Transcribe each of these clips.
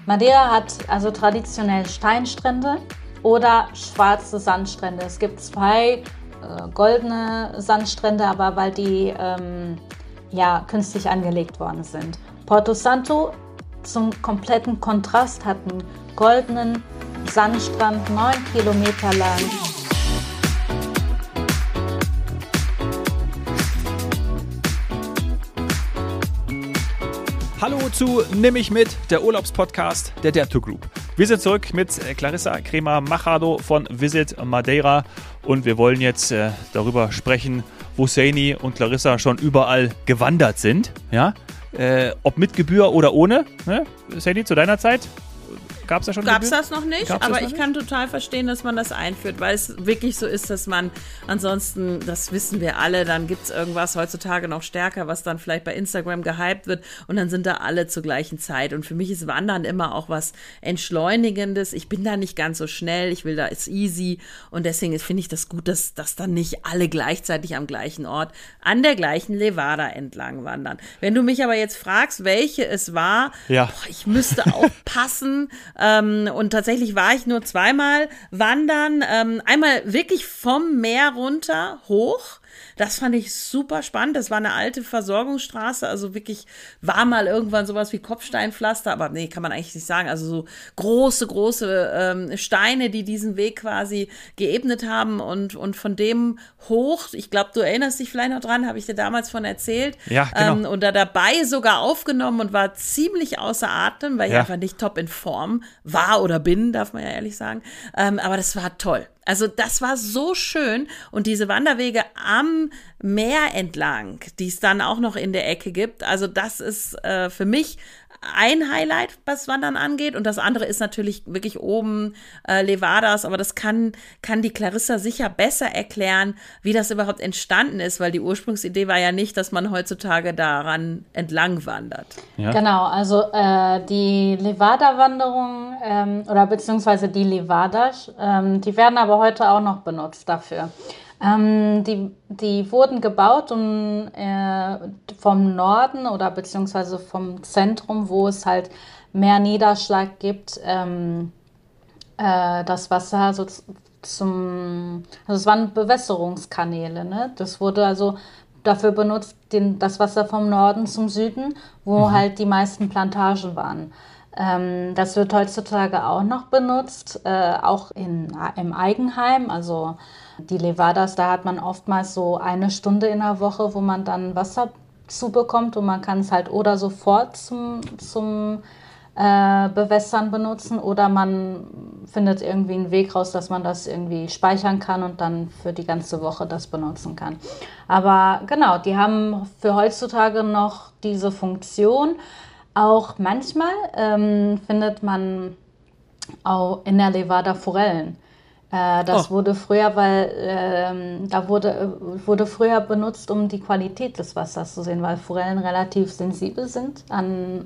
Madeira hat also traditionell Steinstrände oder schwarze Sandstrände. Es gibt zwei goldene Sandstrände, aber weil die künstlich angelegt worden sind. Porto Santo zum kompletten Kontrast hat einen goldenen Sandstrand, 9 Kilometer lang. Hallo zu Nimm mich mit, der Urlaubspodcast der Dare2 Group. Wir sind zurück mit Clarissa Crema-Machado von Visit Madeira und wir wollen jetzt darüber sprechen, wo Saini und Clarissa schon überall gewandert sind. Ja? Ob mit Gebühr oder ohne. Ne? Saini, zu deiner Zeit? Gab's da schon Gab's das noch nicht, aber ich kann total verstehen, dass man das einführt, weil es wirklich so ist, dass man ansonsten, das wissen wir alle, dann gibt's irgendwas heutzutage noch stärker, was dann vielleicht bei Instagram gehypt wird und dann sind da alle zur gleichen Zeit und für mich ist Wandern immer auch was Entschleunigendes. Ich bin da nicht ganz so schnell, ich will da ist easy und deswegen finde ich das gut, dass dann nicht alle gleichzeitig am gleichen Ort an der gleichen Levada entlang wandern. Wenn du mich aber jetzt fragst, welche es war, ich müsste aufpassen. Und tatsächlich war ich nur zweimal wandern. Einmal wirklich vom Meer runter hoch. Das fand ich super spannend. Das war eine alte Versorgungsstraße, also wirklich war mal irgendwann sowas wie Kopfsteinpflaster, aber nee, kann man eigentlich nicht sagen. Also so große Steine, die diesen Weg quasi geebnet haben und von dem hoch, ich glaube, du erinnerst dich vielleicht noch dran, habe ich dir damals von erzählt. Ja, genau. Und da dabei sogar aufgenommen und war ziemlich außer Atem, weil ich einfach nicht top in Form war oder bin, darf man ja ehrlich sagen. Aber das war toll. Also das war so schön und diese Wanderwege am Meer entlang, die es dann auch noch in der Ecke gibt, also das ist für mich ein Highlight, was Wandern angeht und das andere ist natürlich wirklich oben Levadas, aber das kann die Clarissa sicher besser erklären, wie das überhaupt entstanden ist, weil die Ursprungsidee war ja nicht, dass man heutzutage daran entlang wandert. Ja. Genau, also die Levada-Wanderung oder beziehungsweise die Levadas, die werden aber heute auch noch benutzt dafür. Die wurden gebaut vom Norden oder beziehungsweise vom Zentrum, wo es halt mehr Niederschlag gibt, das Wasser so also es waren Bewässerungskanäle, ne? Das wurde also dafür benutzt, das Wasser vom Norden zum Süden, wo halt die meisten Plantagen waren. Das wird heutzutage auch noch benutzt, auch im Eigenheim, also die Levadas, da hat man oftmals so 1 Stunde in der Woche, wo man dann Wasser zubekommt und man kann es halt oder sofort zum Bewässern benutzen oder man findet irgendwie einen Weg raus, dass man das irgendwie speichern kann und dann für die ganze Woche das benutzen kann. Aber genau, die haben für heutzutage noch diese Funktion. Auch manchmal findet man auch in der Levada Forellen. Das wurde früher, wurde früher benutzt, um die Qualität des Wassers zu sehen, weil Forellen relativ sensibel sind an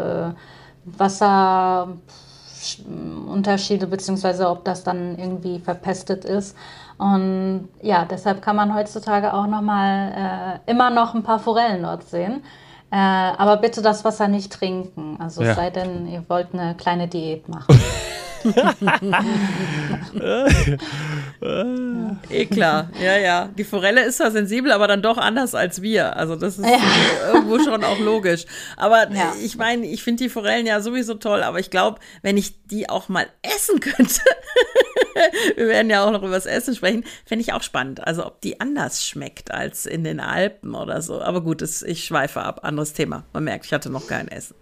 Wasserunterschiede, beziehungsweise ob das dann irgendwie verpestet ist. Und ja, deshalb kann man heutzutage auch immer noch ein paar Forellen dort sehen. Aber bitte das Wasser nicht trinken. Also es sei denn, ihr wollt eine kleine Diät machen. Klar, ja. Die Forelle ist zwar sensibel, aber dann doch anders als wir. Also das ist irgendwo schon auch logisch. Aber ich meine, ich finde die Forellen ja sowieso toll, aber ich glaube, wenn ich die auch mal essen könnte, wir werden ja auch noch über das Essen sprechen, fände ich auch spannend. Also ob die anders schmeckt als in den Alpen oder so. Aber gut, ich schweife ab. Anderes Thema. Man merkt, ich hatte noch kein Essen.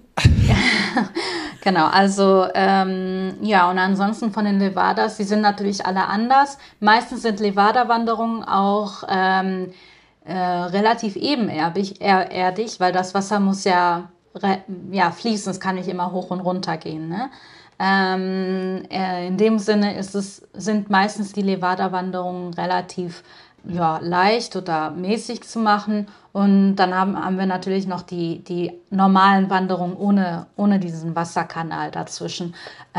Genau, also und ansonsten von den Levadas, die sind natürlich alle anders. Meistens sind Levada-Wanderungen auch relativ ebenerdig, weil das Wasser muss fließen, es kann nicht immer hoch und runter gehen. Ne? In dem Sinne sind meistens die Levada-Wanderungen relativ leicht oder mäßig zu machen. Und dann haben wir natürlich noch die normalen Wanderungen ohne diesen Wasserkanal dazwischen.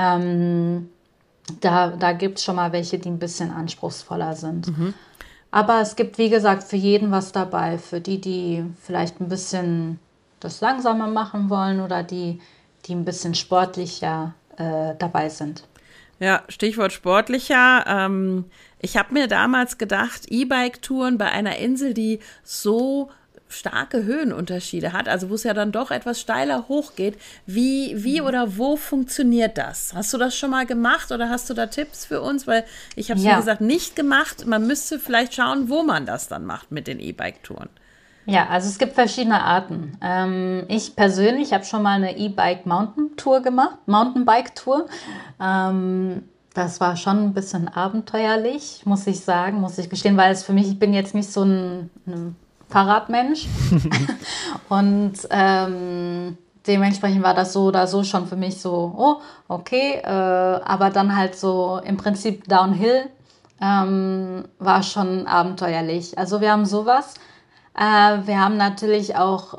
Da gibt es schon mal welche, die ein bisschen anspruchsvoller sind. Aber es gibt, wie gesagt, für jeden was dabei. Für die vielleicht ein bisschen das langsamer machen wollen oder die die ein bisschen sportlicher dabei sind. Ja, Stichwort sportlicher. Ich habe mir damals gedacht, E-Bike-Touren bei einer Insel, die so starke Höhenunterschiede hat, also wo es ja dann doch etwas steiler hochgeht, wie oder wo funktioniert das? Hast du das schon mal gemacht oder hast du da Tipps für uns? Weil ich habe es, wie gesagt, nicht gemacht. Man müsste vielleicht schauen, wo man das dann macht mit den E-Bike-Touren. Ja, also es gibt verschiedene Arten. Ich persönlich habe schon mal eine E-Bike-Mountain-Tour gemacht, Mountainbike-Tour. Das war schon ein bisschen abenteuerlich, muss ich sagen, muss ich gestehen, weil es für mich, ich bin jetzt nicht so ein Fahrradmensch. Und dementsprechend war das so oder so schon für mich so, oh, okay. Aber dann halt so im Prinzip Downhill war schon abenteuerlich. Also wir haben sowas. Wir haben natürlich auch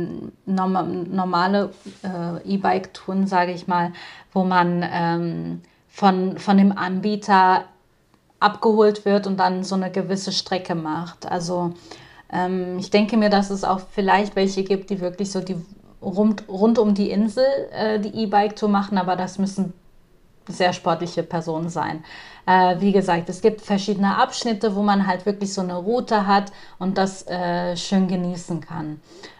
normale E-Bike-Touren, sage ich mal, wo man von dem Anbieter abgeholt wird und dann so eine gewisse Strecke macht. Also ich denke mir, dass es auch vielleicht welche gibt, die wirklich so die rund um die Insel die E-Bike-Tour machen, aber das müssen sehr sportliche Personen sein. Wie gesagt, es gibt verschiedene Abschnitte, wo man halt wirklich so eine Route hat und das schön genießen kann.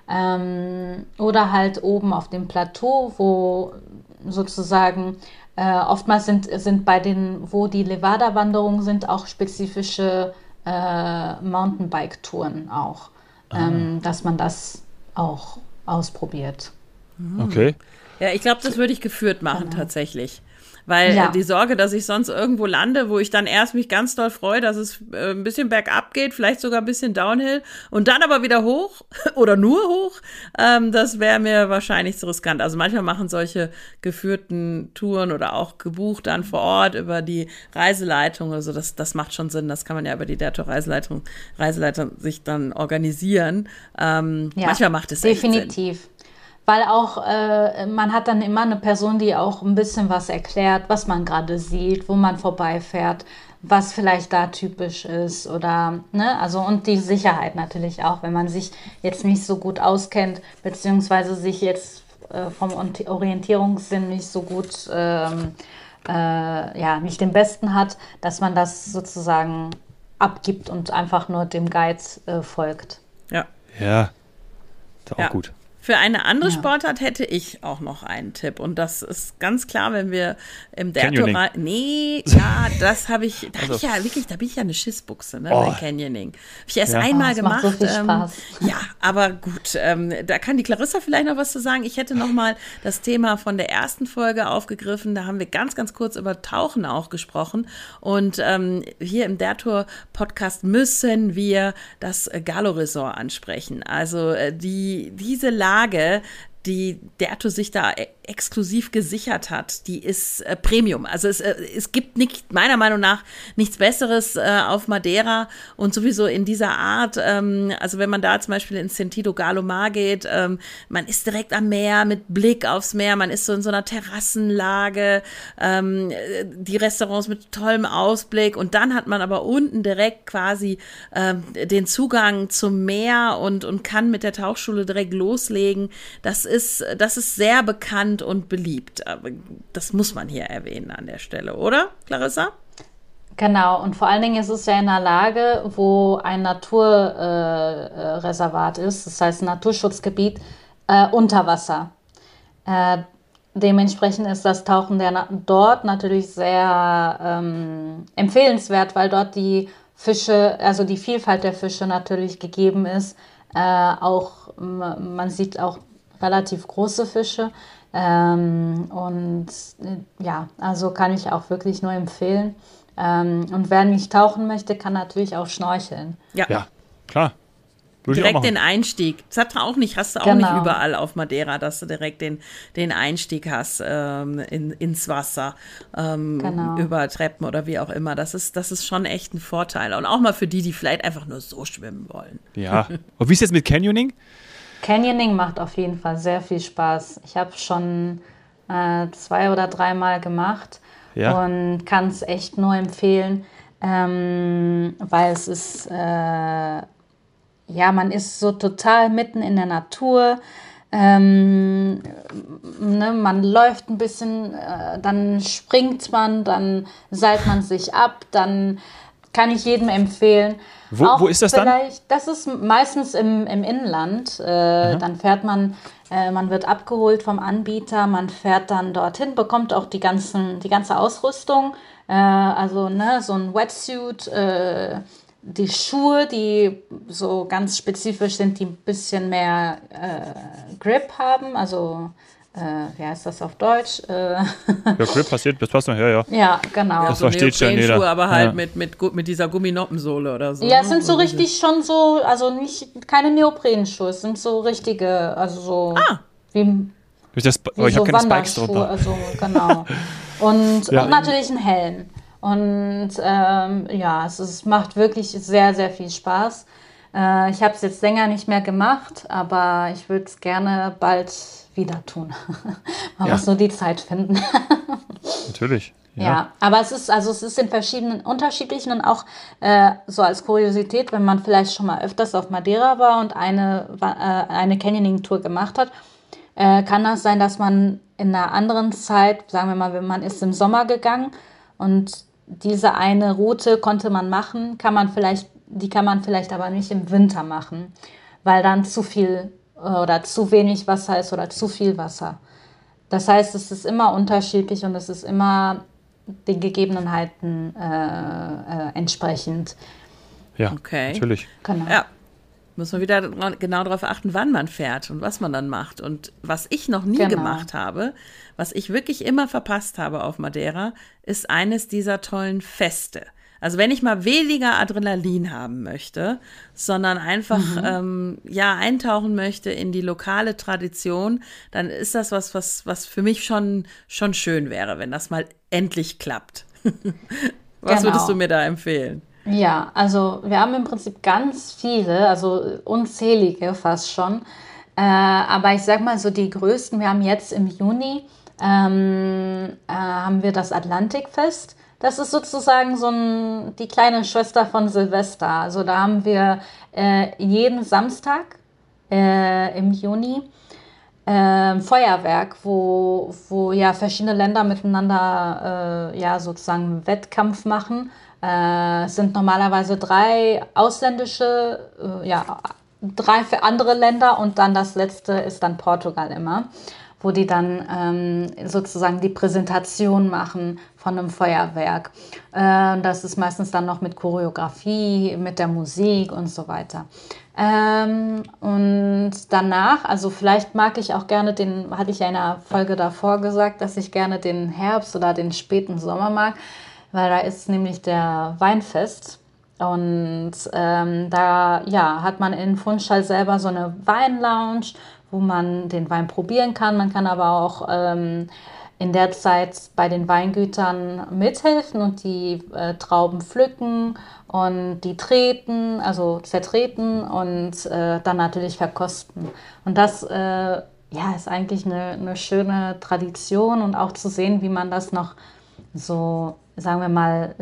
Oder halt oben auf dem Plateau, wo sozusagen oftmals sind bei den, wo die Levada-Wanderungen sind, auch spezifische Mountainbike-Touren auch, dass man das auch ausprobiert. Okay. Ja, ich glaube, das würde ich geführt machen tatsächlich. Weil die Sorge, dass ich sonst irgendwo lande, wo ich dann erst mich ganz doll freue, dass es ein bisschen bergab geht, vielleicht sogar ein bisschen Downhill und dann aber wieder hoch oder nur hoch, das wäre mir wahrscheinlich zu riskant. Also manchmal machen solche geführten Touren oder auch gebucht dann vor Ort über die Reiseleitung, also das macht schon Sinn, das kann man ja über die Reiseleitung sich dann organisieren. Manchmal macht es echt Sinn. Definitiv. Weil auch, man hat dann immer eine Person, die auch ein bisschen was erklärt, was man gerade sieht, wo man vorbeifährt, was vielleicht da typisch ist oder, ne, also und die Sicherheit natürlich auch, wenn man sich jetzt nicht so gut auskennt, beziehungsweise sich jetzt vom Orientierungssinn nicht so gut, nicht den besten hat, dass man das sozusagen abgibt und einfach nur dem Guide folgt. Ja. Ja, ist auch gut. Für eine andere Sportart hätte ich auch noch einen Tipp. Und das ist ganz klar, wenn wir im Canyoning. Das habe ich, da bin ich ja eine Schissbuchse, ne, bei Canyoning. Habe ich erst einmal gemacht. Macht so viel Spaß. Ja, aber gut, da kann die Clarissa vielleicht noch was zu sagen. Ich hätte noch mal das Thema von der ersten Folge aufgegriffen. Da haben wir ganz, ganz kurz über Tauchen auch gesprochen. Und hier im Der Tour Podcast müssen wir das Galo-Resort ansprechen. Also diese Lage, die Der Tour sich da exklusiv gesichert hat, die ist Premium. Also es gibt meiner Meinung nach nichts Besseres auf Madeira und sowieso in dieser Art. Also wenn man da zum Beispiel ins Sentido Galo Mar geht, man ist direkt am Meer mit Blick aufs Meer, man ist so in so einer Terrassenlage, die Restaurants mit tollem Ausblick und dann hat man aber unten direkt quasi den Zugang zum Meer und kann mit der Tauchschule direkt loslegen. Das ist sehr bekannt und beliebt. Aber das muss man hier erwähnen an der Stelle, oder, Clarissa? Genau, und vor allen Dingen ist es ja in einer Lage, wo ein Naturreservat ist, das heißt ein Naturschutzgebiet, unter Wasser. Dementsprechend ist das Tauchen dort natürlich sehr empfehlenswert, weil dort die Fische, also die Vielfalt der Fische natürlich gegeben ist. Man sieht auch relativ große Fische. Also kann ich auch wirklich nur empfehlen. Und wer nicht tauchen möchte, kann natürlich auch schnorcheln. Ja, klar. Direkt den Einstieg. Das hast du auch nicht überall auf Madeira, dass du direkt den Einstieg hast ins Wasser, über Treppen oder wie auch immer. Das ist schon echt ein Vorteil. Und auch mal für die vielleicht einfach nur so schwimmen wollen. Ja. Und wie ist es jetzt mit Canyoning? Canyoning macht auf jeden Fall sehr viel Spaß. Ich habe schon 2 oder 3 Mal gemacht und kann es echt nur empfehlen, weil es ist, man ist so total mitten in der Natur. Ne, man läuft ein bisschen, dann springt man, dann seilt man sich ab, dann kann ich jedem empfehlen. Wo ist das dann? Das ist meistens im Inland. Dann fährt man, man wird abgeholt vom Anbieter, man fährt dann dorthin, bekommt auch die ganze Ausrüstung, also ne, so ein Wetsuit, die Schuhe, die so ganz spezifisch sind, die ein bisschen mehr Grip haben, also wie heißt das auf Deutsch? Ja, Grip passiert, das passt noch, ja. Ja, genau. Das versteht schon jeder. Aber halt mit dieser Gumminoppensohle oder so. Ja, es sind so richtig schon so, also keine Neoprenschuhe, es sind so richtige, also so wie ich habe keine Spikes drunter. Also genau. Und natürlich ein Helm. Und es macht wirklich sehr, sehr viel Spaß. Ich habe es jetzt länger nicht mehr gemacht, aber ich würde es gerne bald wieder tun. Man muss nur die Zeit finden. Natürlich. Ja, aber es ist in unterschiedlichen und auch so als Kuriosität, wenn man vielleicht schon mal öfters auf Madeira war und eine Canyoning-Tour gemacht hat, kann das sein, dass man in einer anderen Zeit, sagen wir mal, wenn man ist im Sommer gegangen und diese eine Route konnte man machen, kann man vielleicht aber nicht im Winter machen, weil dann zu viel oder zu wenig Wasser ist oder zu viel Wasser. Das heißt, es ist immer unterschiedlich und es ist immer den Gegebenheiten entsprechend. Ja, okay. Natürlich. Genau. Ja. Muss man wieder genau darauf achten, wann man fährt und was man dann macht. Und was ich noch nie gemacht habe, was ich wirklich immer verpasst habe auf Madeira, ist eines dieser tollen Feste. Also wenn ich mal weniger Adrenalin haben möchte, sondern einfach eintauchen möchte in die lokale Tradition, dann ist das was für mich schon schön wäre, wenn das mal endlich klappt. Was würdest du mir da empfehlen? Ja, also wir haben im Prinzip ganz viele, also unzählige fast schon. Aber ich sag mal so die größten, wir haben jetzt im Juni haben wir das Atlantikfest. Das ist sozusagen die kleine Schwester von Silvester. Also da haben wir jeden Samstag im Juni Feuerwerk, wo ja verschiedene Länder miteinander sozusagen einen Wettkampf machen. Es sind normalerweise 3 ausländische, 3 für andere Länder und dann das letzte ist dann Portugal immer, wo die dann sozusagen die Präsentation machen von einem Feuerwerk. Das ist meistens dann noch mit Choreografie, mit der Musik und so weiter. Und danach, also vielleicht mag ich auch gerne hatte ich ja in einer Folge davor gesagt, dass ich gerne den Herbst oder den späten Sommer mag, weil da ist nämlich der Weinfest und da hat man in Funchal selber so eine Weinlounge, wo man den Wein probieren kann. Man kann aber auch in der Zeit bei den Weingütern mithelfen und die Trauben pflücken und die zertreten und dann natürlich verkosten. Und das ist eigentlich eine schöne Tradition und auch zu sehen, wie man das noch so, sagen wir mal,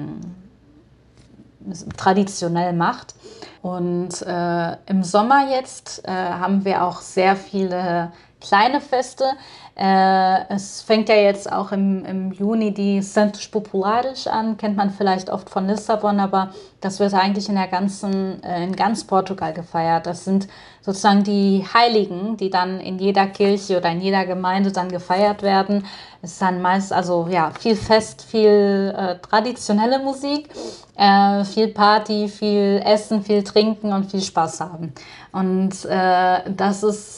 traditionell macht. Und im Sommer jetzt haben wir auch sehr viele kleine Feste. Es fängt ja jetzt auch im Juni die Santos Populares an, kennt man vielleicht oft von Lissabon, aber das wird eigentlich in ganz Portugal gefeiert. Das sind sozusagen die Heiligen, die dann in jeder Kirche oder in jeder Gemeinde dann gefeiert werden. Es ist dann meist, viel Fest, viel traditionelle Musik, viel Party, viel Essen, viel Trinken und viel Spaß haben. Und das ist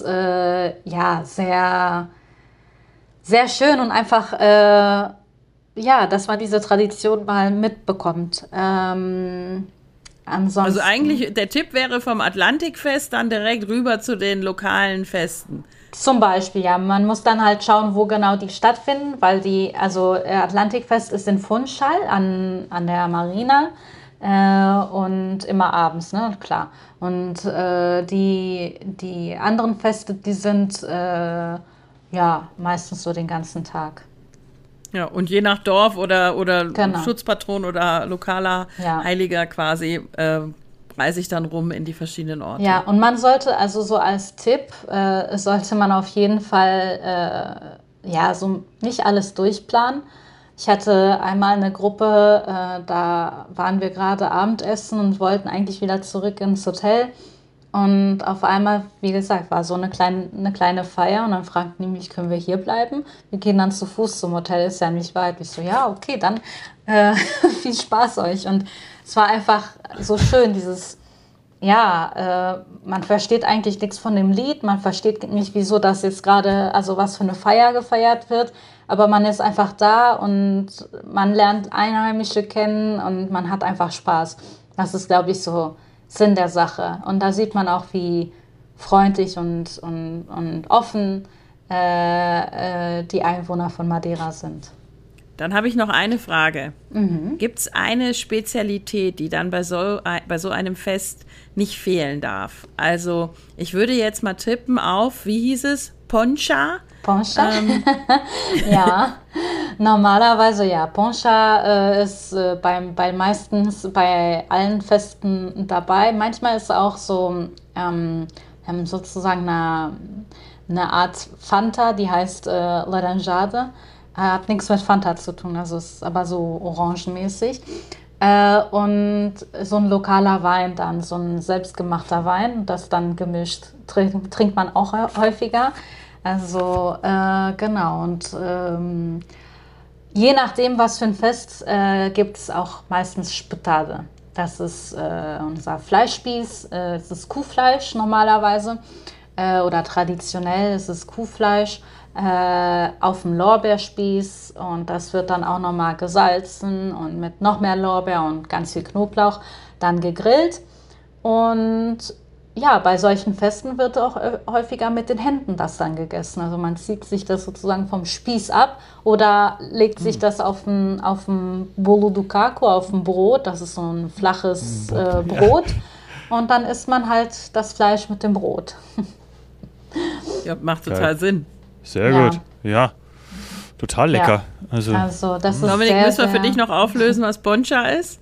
sehr, sehr schön und einfach, dass man diese Tradition mal mitbekommt. Ansonsten, also eigentlich, der Tipp wäre vom Atlantikfest dann direkt rüber zu den lokalen Festen. Zum Beispiel, ja. Man muss dann halt schauen, wo genau die stattfinden, weil Atlantikfest ist in Funchal an der Marina und immer abends, ne, klar. Und die anderen Feste, die sind meistens so den ganzen Tag. Ja, und je nach Dorf oder genau. Schutzpatron oder lokaler Heiliger quasi reise ich dann rum in die verschiedenen Orte. Ja, und man sollte, also so als Tipp, sollte man auf jeden Fall, so nicht alles durchplanen. Ich hatte einmal eine Gruppe, da waren wir gerade Abendessen und wollten eigentlich wieder zurück ins Hotel. Und auf einmal, wie gesagt, war so eine kleine Feier und dann fragten die mich, können wir hier bleiben? Wir gehen dann zu Fuß zum Hotel, ist ja nicht weit. Ich so, ja, okay, dann viel Spaß euch. Und es war einfach so schön, dieses, man versteht eigentlich nichts von dem Lied, man versteht nicht, wieso das jetzt gerade, also was für eine Feier gefeiert wird, aber man ist einfach da und man lernt Einheimische kennen und man hat einfach Spaß. Das ist, glaube ich, so Sinn der Sache. Und da sieht man auch, wie freundlich und offen die Einwohner von Madeira sind. Dann habe ich noch eine Frage. Gibt es eine Spezialität, die dann bei so einem Fest nicht fehlen darf? Also ich würde jetzt mal tippen auf, wie hieß es? Poncha? Poncha? Ja, normalerweise ja. Poncha ist meistens bei allen Festen dabei. Manchmal ist auch so sozusagen eine Art Fanta, die heißt Laranjada. Hat nichts mit Fanta zu tun, also ist aber so orangenmäßig. Und so ein lokaler Wein dann, so ein selbstgemachter Wein, das dann gemischt, trinkt man auch häufiger. Also genau, und je nachdem, was für ein Fest, gibt es auch meistens Spetade. Das ist unser Fleischspieß, es ist Kuhfleisch normalerweise oder traditionell ist es Kuhfleisch. Auf dem Lorbeerspieß und das wird dann auch nochmal gesalzen und mit noch mehr Lorbeer und ganz viel Knoblauch dann gegrillt. Und ja, bei solchen Festen wird auch häufiger mit den Händen das dann gegessen. Also man zieht sich das sozusagen vom Spieß ab oder legt sich das auf dem bolo do caco, auf dem Brot. Das ist so ein flaches Brot. Und dann isst man halt das Fleisch mit dem Brot. Ja, macht total Sinn. Sehr gut, ja. Total lecker. Ja. Also das ist Dominik, müssen wir für dich noch auflösen, was Poncha ist?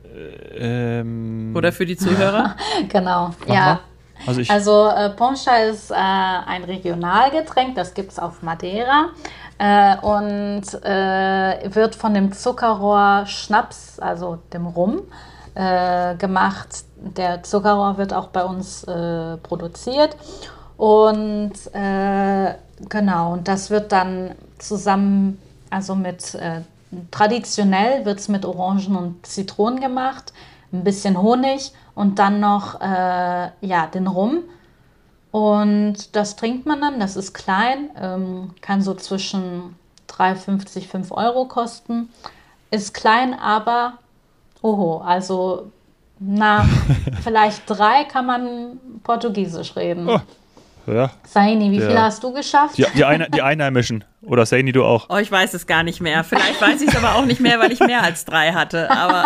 Oder für die Zuhörer? Genau, ja. Also Poncha ist ein Regionalgetränk, das gibt es auf Madeira und wird von dem Zuckerrohr Schnaps, also dem Rum, gemacht. Der Zuckerrohr wird auch bei uns produziert und genau, und das wird dann zusammen, also traditionell wird es mit Orangen und Zitronen gemacht, ein bisschen Honig und dann noch den Rum. Und das trinkt man dann, das ist klein, kann so zwischen 3,50, 5 Euro kosten. Ist klein, aber also nach vielleicht 3 kann man Portugiesisch reden. Oh. Ja. Saini, wie viel hast du geschafft? Die Einheimischen. Oder Saini, du auch? Oh, ich weiß es gar nicht mehr. Vielleicht weiß ich es aber auch nicht mehr, weil ich mehr als 3 hatte. Aber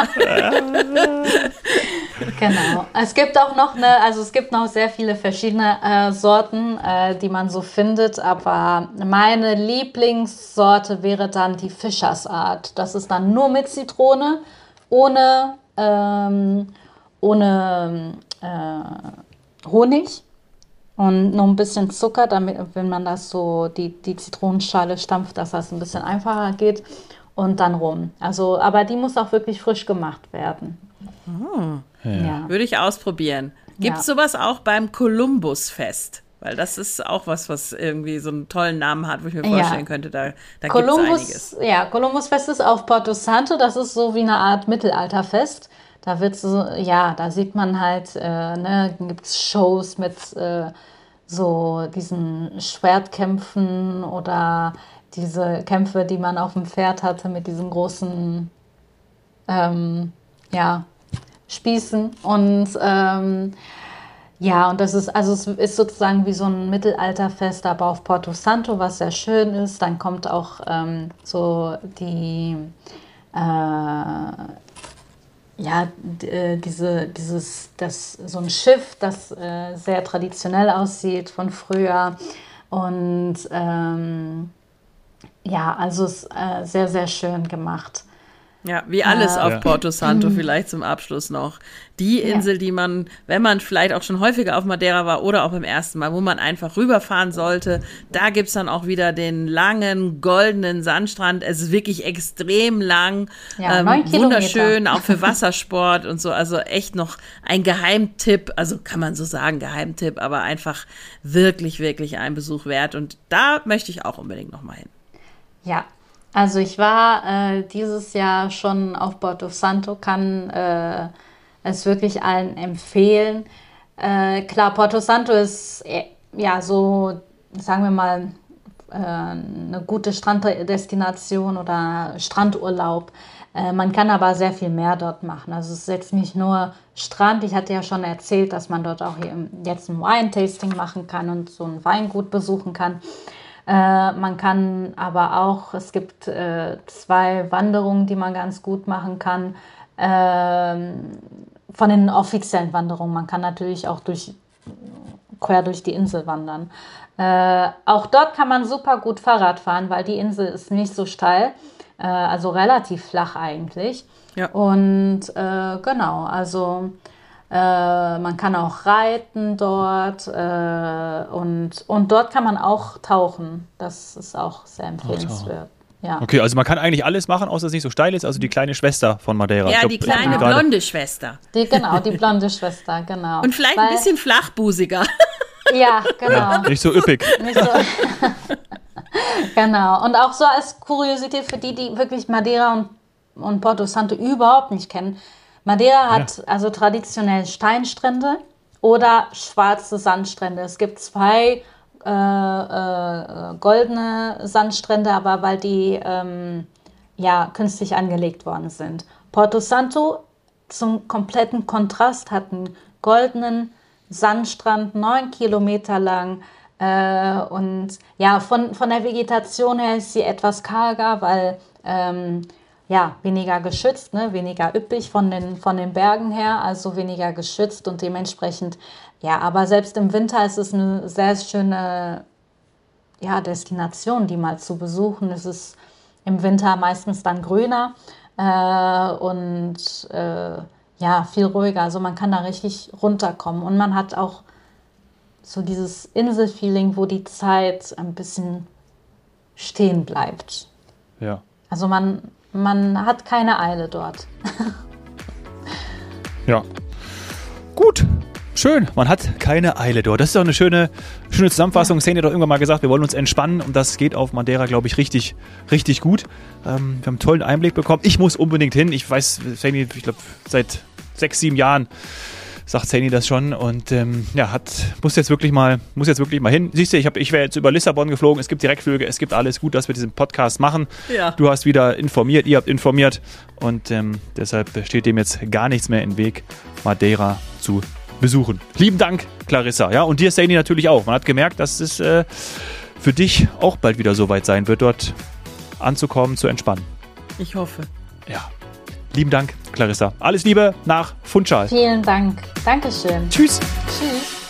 genau. Es gibt auch noch es gibt noch sehr viele verschiedene Sorten, die man so findet. Aber meine Lieblingssorte wäre dann die Fischersart. Das ist dann nur mit Zitrone, ohne Honig. Und noch ein bisschen Zucker, damit, wenn man das so, die Zitronenschale stampft, dass das ein bisschen einfacher geht. Und dann Rum. Also, aber die muss auch wirklich frisch gemacht werden. Ja. Würde ich ausprobieren. Gibt es sowas auch beim Columbus-Fest? Weil das ist auch was irgendwie so einen tollen Namen hat, wo ich mir vorstellen könnte, da gibt es einiges. Ja, Columbus-Fest ist auf Porto Santo. Das ist so wie eine Art Mittelalterfest. Da da sieht man halt, gibt es Shows mit so diesen Schwertkämpfen oder diese Kämpfe, die man auf dem Pferd hatte mit diesen großen Spießen. Und und das ist, also es ist sozusagen wie so ein Mittelalterfest, aber auf Porto Santo, was sehr schön ist. Dann kommt auch so die so ein Schiff, das sehr traditionell aussieht von früher und also es ist sehr, sehr schön gemacht. Ja, wie alles auf Porto Santo vielleicht zum Abschluss noch. Die Insel, die man, wenn man vielleicht auch schon häufiger auf Madeira war oder auch beim ersten Mal, wo man einfach rüberfahren sollte, da gibt's dann auch wieder den langen, goldenen Sandstrand. Es ist wirklich extrem lang, 9 wunderschön, auch für Wassersport und so. Also echt noch ein Geheimtipp, also kann man so sagen, Geheimtipp, aber einfach wirklich, wirklich ein Besuch wert. Und da möchte ich auch unbedingt noch mal hin. Ja. Also ich war dieses Jahr schon auf Porto Santo, kann es wirklich allen empfehlen. Klar, Porto Santo ist so, sagen wir mal, eine gute Stranddestination oder Strandurlaub. Man kann aber sehr viel mehr dort machen. Also es ist jetzt nicht nur Strand. Ich hatte ja schon erzählt, dass man dort auch jetzt ein Wine-Tasting machen kann und so ein Weingut besuchen kann. Man kann aber auch, es gibt 2 Wanderungen, die man ganz gut machen kann, von den offiziellen Wanderungen. Man kann natürlich auch quer durch die Insel wandern. Auch dort kann man super gut Fahrrad fahren, weil die Insel ist nicht so steil, also relativ flach eigentlich. Ja. Und genau, also man kann auch reiten dort und dort kann man auch tauchen. Das ist auch sehr empfehlenswert. Ja. Okay, also man kann eigentlich alles machen, außer dass es nicht so steil ist. Also die kleine Schwester von Madeira. Ja, die kleine blonde Schwester. Die blonde Schwester, genau. Und vielleicht ein bisschen flachbusiger. Ja, genau. Ja, nicht so üppig. Nicht so. Genau. Und auch so als Kuriosität für die wirklich Madeira und Porto Santo überhaupt nicht kennen. Madeira hat also traditionell Steinstrände oder schwarze Sandstrände. Es gibt 2 goldene Sandstrände, aber weil die künstlich angelegt worden sind. Porto Santo zum kompletten Kontrast hat einen goldenen Sandstrand, 9 Kilometer lang. Und ja, von der Vegetation her ist sie etwas karger, weil weniger geschützt, ne? Weniger üppig von den Bergen her, also weniger geschützt und dementsprechend, aber selbst im Winter ist es eine sehr schöne Destination, die mal zu besuchen. Es ist im Winter meistens dann grüner und viel ruhiger, also man kann da richtig runterkommen und man hat auch so dieses Inselfeeling, wo die Zeit ein bisschen stehen bleibt. Ja. Also man hat keine Eile dort. Ja. Gut. Schön. Man hat keine Eile dort. Das ist doch eine schöne Zusammenfassung. Saini hat doch irgendwann mal gesagt, wir wollen uns entspannen und das geht auf Madeira, glaube ich, richtig, richtig gut. Wir haben einen tollen Einblick bekommen. Ich muss unbedingt hin. Ich weiß, Saini, ich glaube, seit 6-7 Jahren sagt Saini das schon und muss jetzt wirklich mal hin. Siehst du, ich wäre jetzt über Lissabon geflogen, es gibt Direktflüge, es gibt alles. Gut, dass wir diesen Podcast machen. Ja. Du hast wieder informiert, ihr habt informiert und deshalb steht dem jetzt gar nichts mehr im Weg, Madeira zu besuchen. Lieben Dank, Clarissa. Ja, und dir, Saini, natürlich auch. Man hat gemerkt, dass es für dich auch bald wieder so weit sein wird, dort anzukommen, zu entspannen. Ich hoffe. Ja. Lieben Dank, Clarissa. Alles Liebe nach Funchal. Vielen Dank. Dankeschön. Tschüss. Tschüss.